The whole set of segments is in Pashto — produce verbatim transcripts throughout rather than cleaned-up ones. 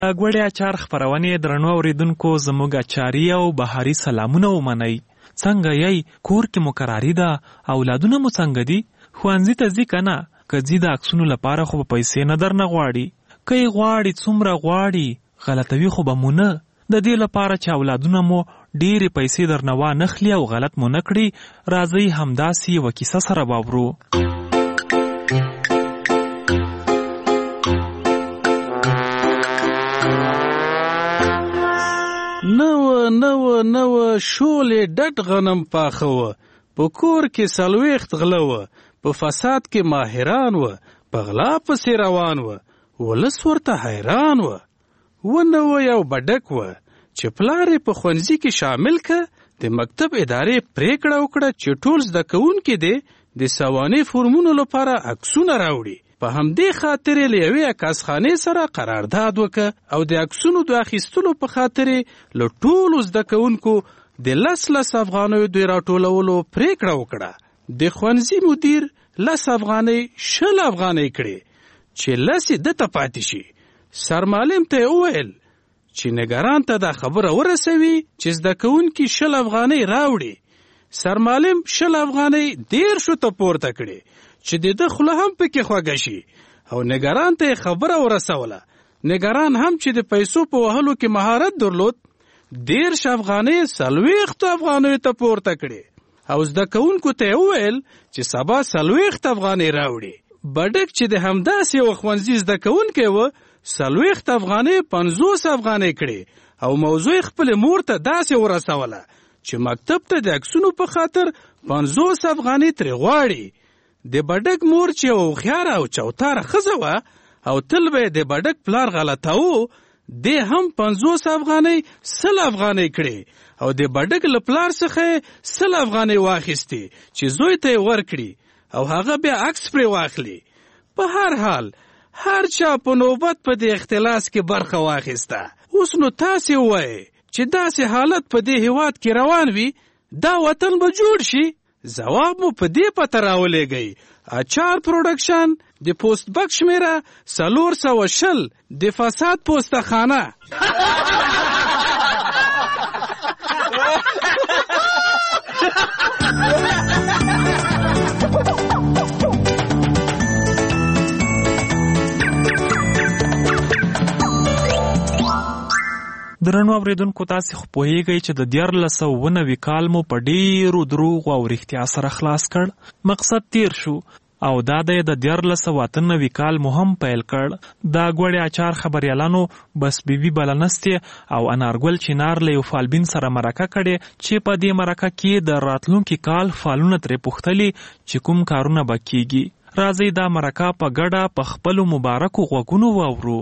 ګوړې اچار خپرونې درنو اورېدونکو زموږ اچاري او بهاري سلامونه ومنئ. څنګه یی؟ کور کې مو قراري ده؟ اولادونه مو څنګه دي؟ ښوونځي ته ځي که نه؟ که ځي د عکسونو لپاره خو به پیسې نه درنه غواړي. که یې غواړي څومره غواړي غلطوي خو به مو نه. د دې لپاره چې اولادونه مو ډېرې پیسې درنه وانخلي او غلط مو نه کړي، راځئ همداسې یوه کیسه سره واورو. نوه نوه نوه شولې ډډ غنم پاخه وه، په کور کې څلوېښت غله وه، په فساد کې ماهران وه، په غلا پسې روان وه، ولس ورته حیران وه. ونه وه یو بډک وه چې پلار یې په ښوونځي کې شامل که، د مکتب ادارې پریکړه وکړه چې ټول زده کوونکي دې د سوانح فورمونو لپاره عکسونه راوړي. په همدې خاطر یې له یوې عکاسخانې سره قرارداد وکړه او د عکسونو د اخیستلو په خاطر یې له ټولو زده کوونکو د لس لس افغانیو د راټولولو پریکړه وکړه. د ښوونځي مدیر لس افغانۍ شل افغانۍ کړې چې لس یې ده ته پاتې شي. سرمعلم ته یې وویل چې نګران ته دا خبره ورسوي چې زده کوونکي شل افغانۍ راوړي. سرمعلم شل افغانۍ دیرشو ته پورته کړې چې د ده خوله هم پکې خوږه شي او نګران ته یې خبره ورسوله. نګران هم چې د پیسو په وهلو کې مهارت درلود، دیرش افغانۍ څلوېښتو افغانیو ته پورته کړې او زده کوونکو ته یې وویل چې سبا څلوېښت افغانۍ راوړي. بډک چې د همداسې یو ښوونځي زده کوونکی و، څلوېښت افغانۍ پنځوس افغانۍ کړې او موضوع خپلې مور ته داسې ورسوله چې مکتب ته د عکسونو په خاطر پنځوس افغانۍ ترې غواړي. د بډک مور چې یو هوښیاره او چوتاره ښځه وه او تل به یې د بډک پلار غلطاوه، دې هم پنځوس افغانۍ سل افغانۍ کړې او د بډک له پلار څخه یې سل افغانۍ واخیستې چې زوی ته یې ورکړي او هغه بیا عکس پرې واخلي. په هر حال هر چا په نوبت په دې اختلاس کې برخه واخیسته. اوس نو تاسې ووایئ چې داسې حالت په دې هیواد کې روان وي، دا وطن به جوړ شي؟ ځواب مو په دې پته راولېږئ. اچار پروډکشن، د پوسټ بک شمیره څلور سوه شل، د فساد پوسته خانه. درنو اورېدونکو، تاسې خو پوهیږئ چې د دیارلس سوه اوه نوي کال مو په ډېرو دروغو او رښتیا سره خلاص کړ. مقصد تیر شو او دا دی د دیارلس سوه اته نوي کال مو هم پیل کړ. دا ګوړې اچار خبریالانو بس بیبي بلنستې او انارګل چینار له یو فالبین سره مرکه کړې چې په دې مرکه کې د راتلونکي کال فالونه ترې پوښتلي چې کوم کارونه به کیږي. راځئ دا مرکه په ګډه په خپلو مبارکو غوږونو واورو.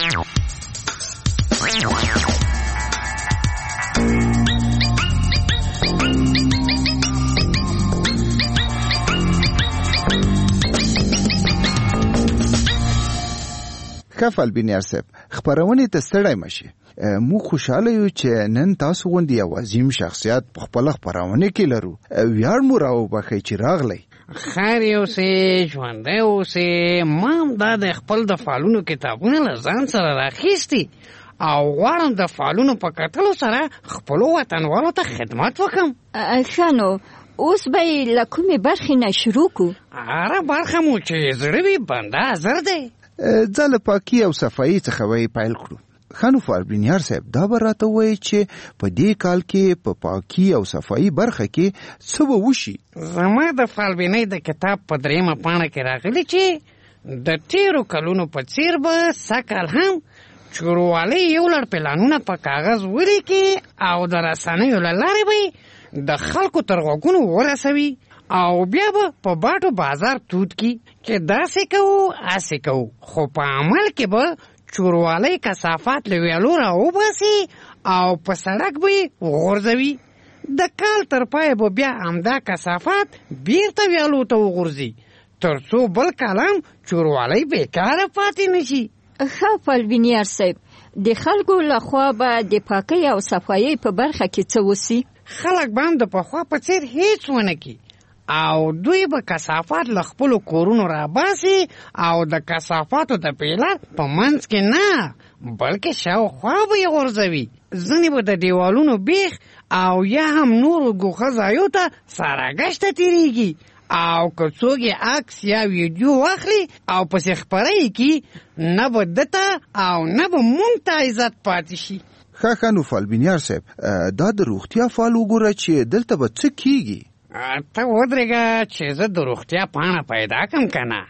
ښه فالبینیار صاحب، خپرونې ته ستړی مشي. موږ خوشحاله یو چې نن تاسو غوندې یو عظیم شخصیت په خپله خپرونه کې لرو. ویاړ مو راوبخئ چې راغلی. خیر اوسې، ژوندی اوسې. ما هم دا د خپل د فالونو کتابونه له ځان سره راخیستي او غواړم د فالونو په کتلو سره خپلو وطنوالو ته خدمت وکړم. ښه نو اوس به یې له کومې برخې نه شروع کړو؟ هره برخه مو چې زړه وي بنده حاضر دی. ځه له پاکي او صفایي څخه به یې پیل کړو. ښه نو فالبینیار صاحب، دا به راته ووایي چې په دې کال کې په پاکي او صفایي برخه کې څه به وشي؟ زما د فالبینۍ د کتاب په درېیمه پاڼه کې راغلي چې د تیرو کلونو په څیر به سږکال هم چوروالی یو لړ پلانونه په کاغذ ولیکي او د رسنیو له لارې به د خلکو تر غوږونو ورسوي او بیا به په باټو بازار تود کی چې داسې کوو هسې کوو، خو په عمل کې به چوروالی کثافات له ویالو راوباسي او په سړک به یې وغورځوي. د کال تر پایه به بیا همدا کثافات بیرته ویالو ته وغورځي تر څو بل کال هم چوروالی بېکاره پاتې نشي. ښه فالبینیار صاحب، د خلکو لخوا به د پاکۍ او صفایۍ په برخه کې څه وسي؟ خلک به هم د پخوا په څیر هیڅ ونه کي او دوی به کثافات له خپلو کورونو راباسي او د کثافاتو د پیلر په منځ کې نه بلکې شاوخوا به یې غورځوي. ځینې به د دیوالونو بیخ او یا هم نورو ګوښه ځایو ته سراګشته تېرېږي او که څوک یې عکس یا ویډیو واخلي او پسې خپره یې کړي، نه به ده ته او نه به مونږ ته عزت پاتې شي. ښه ښه نو فالبینیار صاحب، دا د روغتیا فال وګوره چې دلته به څه کیږي. ته ودرېږه چې زه د روغتیا پاڼه پیدا کړم که نه.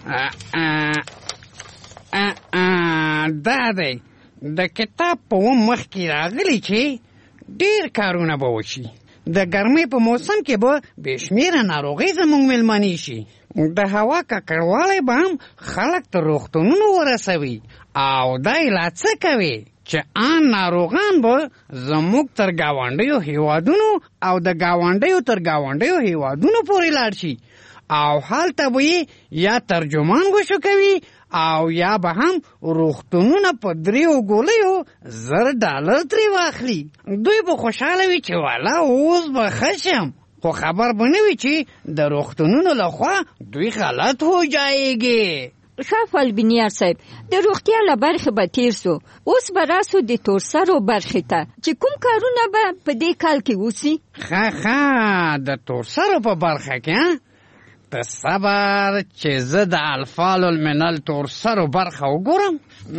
دا دی د کتاب په اووم مخ کې راغلي چې ډېر کارونه به وشي. د ګرمۍ په موسم کې به بې شمېره ناروغۍ زموږ مېلمنې شي. د هوا ککړوالی به هم خلک تر روغتونونو ورسوي او دا لا څه کوي چې آن ناروغان به زموږ تر ګاونډیو هیوادونو او د ګاونډیو تر ګاونډیو هیوادونو پورې لاړ شي او هلته به یې یا ترجمان وشو کوي او یا به هم روغتونونه په دریو ګولیو زر ډالر ترې واخلي. دوی به خوشحاله وي چې والا اوس به ښه شم، خو خبر به نه وي چې د روغتونونو لخوا دوی غلط هو جایږي. ښه فالبینیار صاحب، د روغتیا له برخې به تیر سو، اوس به راسو د تورسرو برخې ته چې کوم کارونه به په دې کال کې وسي. ښه ښه د تورسرو په برخه کې ته صبر چې زه د الفال المنل تورسرو برخه وګورم.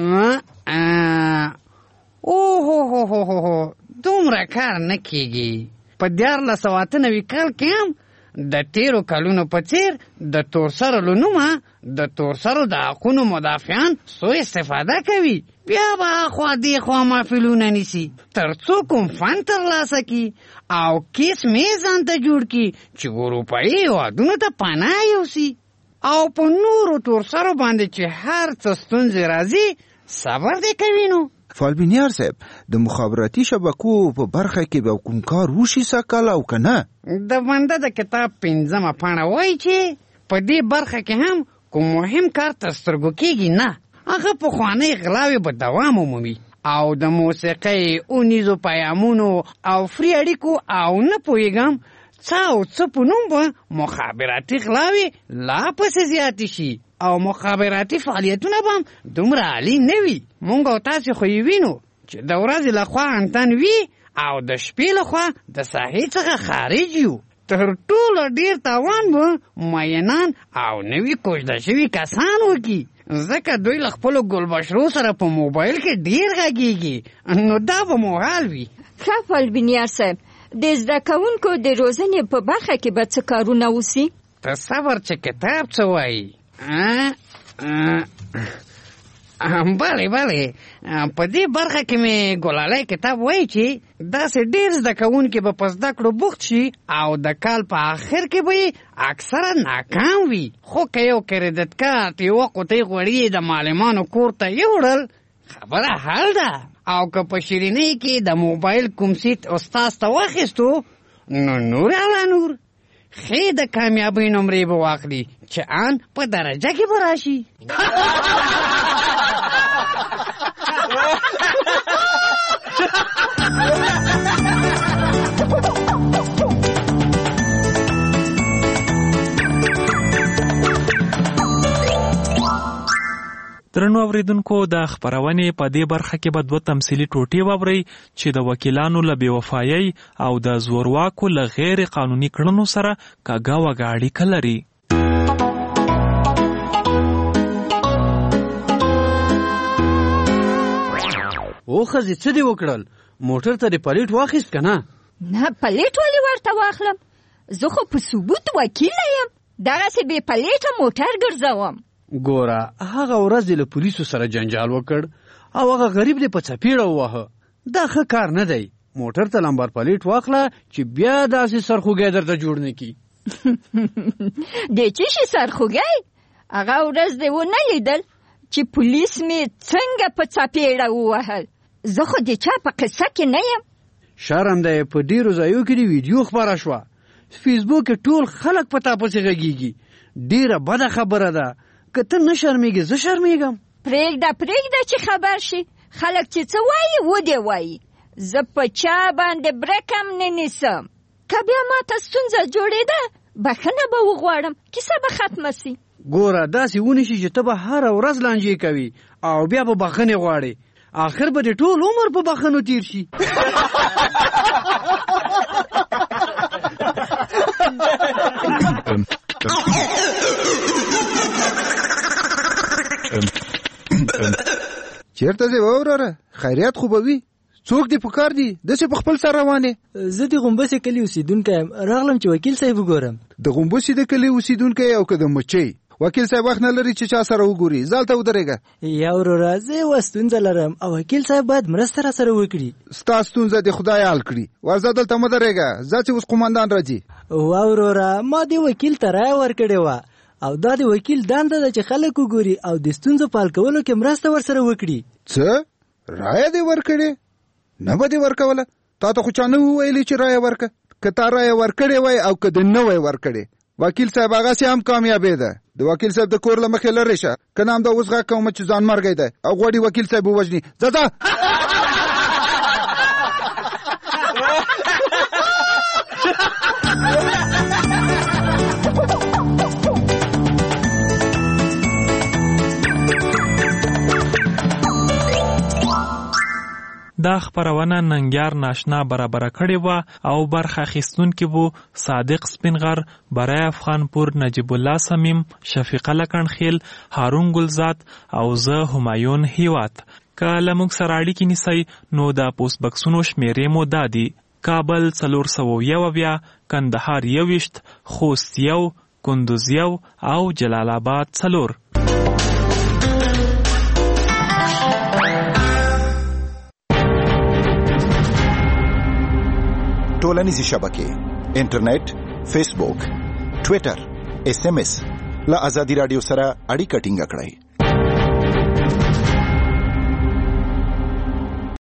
اوهو هو هو هو دومره کار نه کیږي. په دیارلس سوه اته نوي کال کې هم د تیرو کلونو په څیر د تورسرو له نومه د تورسرو د حقونو مدافعان سوء استفاده کوي، بیا به اخوا دېخوا محفلونه نیسي تر څو کوم فن ترلاسه کړي او کیس مې ځان ته جوړ کړي چې اروپایي هېوادونو ته پناه یوسي او په نورو تورسرو باندې چې هر څه ستونزې راځي صبر دې کوي. نو فالبینیار صاحب، د مخابراتي شبکو په برخه کې به کوم کار وشي سږ او که نه؟ د بنده د کتاب پنځمه پاڼه وایي چې په دې برخه کې هم کوم مهم کار تر سترګو کېږي نه. هغه پخوانۍ غلاوې به دوام ومومي او د موسیقۍ، اونیزو پیامونو او فری اړیکو او نه پوهېږم څه او څه په نوم به مخابراتي غلاوې لا پسې زیاتې شي او مخابراتي فعالیتونه به هم دومره عالي نه وي. مونږ او تاسې خو یې وینو چې د ورځې لخوا انتن وي او د شپې لخوا د ساحې څخه خارج یو. تر ټولو ډېر تاوان به مینان او نوي کوژده شوي کسان وکړي، ځکه دوی له خپلو ګلبشرو سره په موبایل کې ډېر غږېږي. نو دا به مو حال وي. ښه فالبینیار صاحب، د زده کوونکو د روزنې په برخه کې به څه کارونه وسي؟ ته صبر چې کتاب څه وایي. بله بله، په دې برخه کې مې ګلالی کتاب وایي چې داسې ډېر زده کوونکي به په زده کړو بوخت شي او د کال په آخر کې به یې اکثره ناکام وي. خو که یو کریډټ کارت یوه قوطۍ غوړي د معلمانو کور ته یوړل خبره حل ده، او که په شیرینۍ کې د موبایل کوم سیټ استاز ته واخیستو نو نور علا نور. ښې د کامیابۍ نمرې به واخلي چې آن په درجه کې به راشي. درنو اوریدونکو، د خپرونې په دې برخه کې به دوه تمثیلي ټوټې واورئ چې د وکیلانو له بېوفایۍ او د زورواکو له غیر قانوني کړنو سره کږه وږه اړیکه لري. او ښځې څه دې وکړل؟ موټر ته دې پلیټ واخیست که نه؟ نه، پلیټ ولې ورته واخلم؟ زه خو په ثبوت وکیله یم، دغسې بې پلیټه موټر ګرځوم. ګوره، هغه ورځ دې له پولیسو سره جنجال وکړ او هغه غریب دې په څپېړه وواهه. دا ښه کار نه دی. موټر ته لمبر پلیټ واخله چې بیا داسې سرخوږی درته جوړ نه کړي. د څه شي سرخوږی؟ هغه ورځ دې ونه لیدل چې پولیس مې څنګه په څپېړه ووهل؟ زه خو د چا په قصه کې نه یم. شرم دی، په ډېرو ځایو کې دې ویډیو خپره شوه. فیسبوک کې ټول خلک په تا پسې غږېږي. ډېره بده خبره ده. که ته نه شرمېږې زه شرمېږم. پرېږده پرېږده چې خبر شي. خلک چې څه وایي و دې وایي. زه په چا باندې برک هم نه نیسم. که بیا ماته ستونزه جوړېده بښنه به وغواړم، کیسه به ختمه سي. ګوره، داسې ونیسي چې ته به هره ورځ لانجې کوي او بیا به بښنې غواړې آخر به د ټول عمر په بخښنو تیر شي. چیرته ځې وروره؟ خیریت خو به وي؟ څوک دې په کار دي؟ داسې په خپل سر روانې؟ زه د غومبسې کلي اوسېدونکی یم، راغلم چې وکیل صاحب وګورم. د غومبسې د کلي اوسېدونکی او که د مچۍ؟ وکیل صاحب وخت نه لري چې چا سره وګوري. ځه هلته ودرېږه. یا وروره زه یوه ستونزه لرم او وکیل صاحب باید مرسته را سره وکړي. ستا ستونزه دې خدای حل کړي. ورځه دلته مه درېږه، ځه چې اوس قومندان راځي. وا وروره ما دې وکیل ته رایه ورکړې وه او دا د وکیل دنده ده چې خلک وګوري او د ستونزو په حل کولو کې مرسته ورسره وکړي. څه رایه دې ورکړې؟ نه به دې ورکوله؟ تا ته خو چا نه وویلې چې رایه ورکړه. که تا رایه ورکړې وای او که دې نه وای ورکړې، وکیل صاحب هغسې هم کامیابې ده. د وکیل صاحب د کور له مخې لرې شه، که نه همدا اوس غږ کومه چې ځان مرګی دی او غواړي وکیل صاحب ووژني. ځه ځه. دا خپرونه ننګیار ناشنا برابره کړې وه او برخه اخیستونکي وو صادق سپینغر، برای افغانپور، نجیب الله سمیم، شفیقه لکنخیل، هارون ګلزاد او زه همایون هیوات. که له موږ سره اړیکې نیسئ نو د پوسټ بکسونو شمیرې مو دا دي: کابل څلور سوه یو اویا، کندهار یوویشت، خوست یو، کندوز یو او جلال آباد څلور. ټولنیزې شبکې، انټرنیټ، فیسبوک، ټویټر، ایس ایم ایس له ازادي راډیو سره اړیکه ټینګه کړئ.